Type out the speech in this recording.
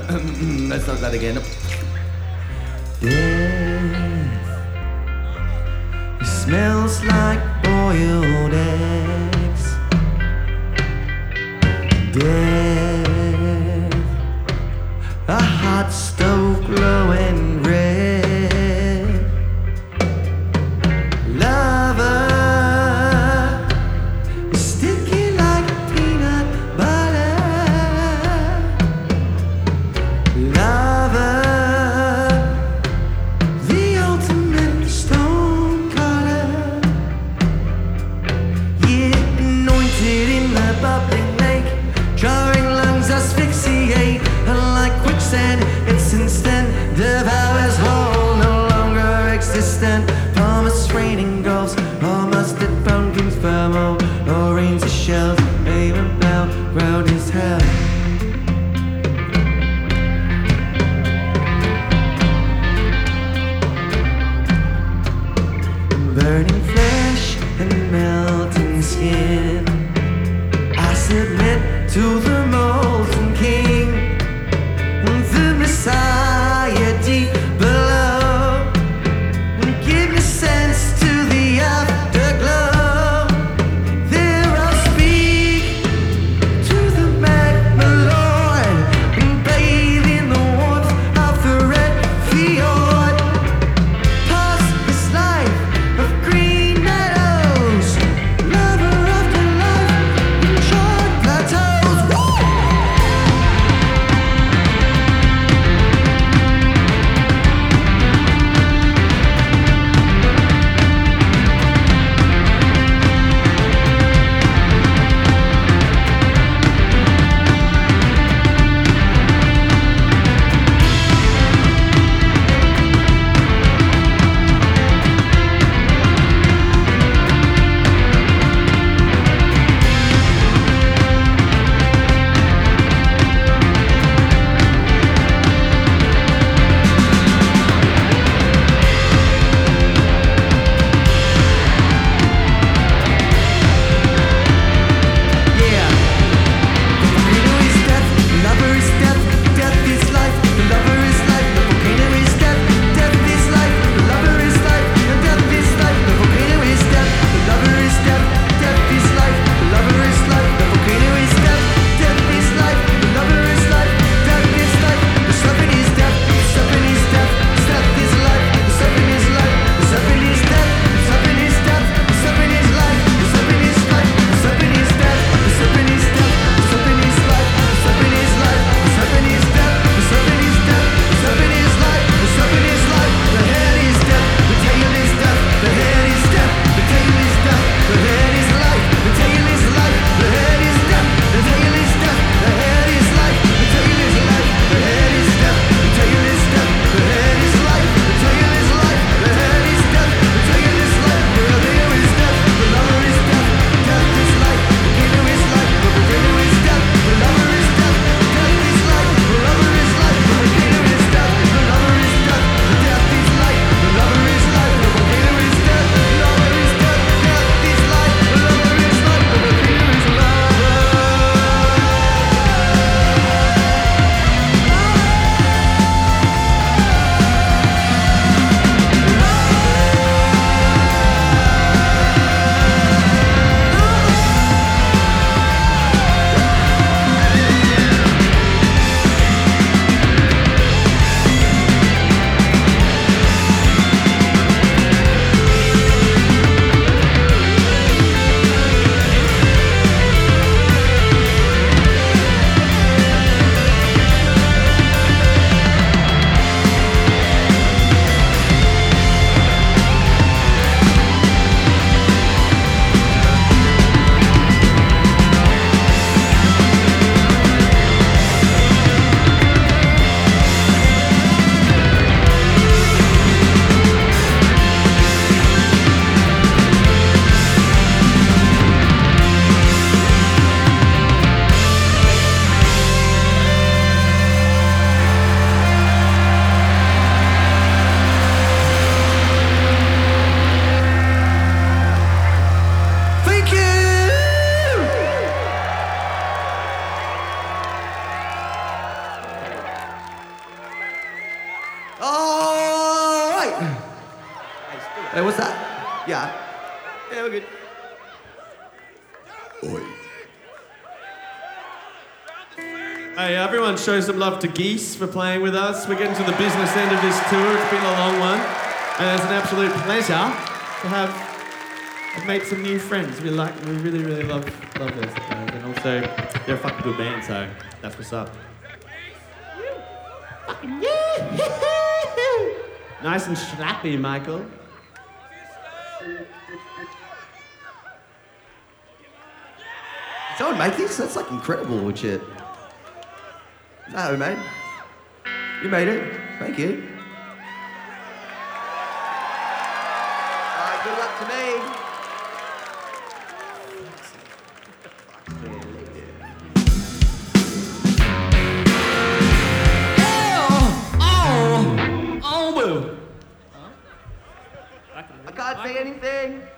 Let's start that again. Death, it smells like boiled eggs. Death, a hot stove glowing red. Lover, sticky like peanut butter. Lover, the ultimate stone cutter. Yeah, anointed in the bubbling lake, jarring lungs asphyxiate, and like quicksand, it's instant devour. Hey, what's that? Yeah. Yeah, we're good. Oi. Hey, everyone show some love to Geese for playing with us. We're getting to the business end of this tour. It's been a long one. And it's an absolute pleasure to have made some new friends. We really, really love those guys. And also, they're a fucking good band, so that's what's up. Fucking yeah! Nice and slappy, Michael. Someone make this? That's like incredible shit. Is that homemade? You made it. Thank you. Alright, good luck to me. I can't say anything.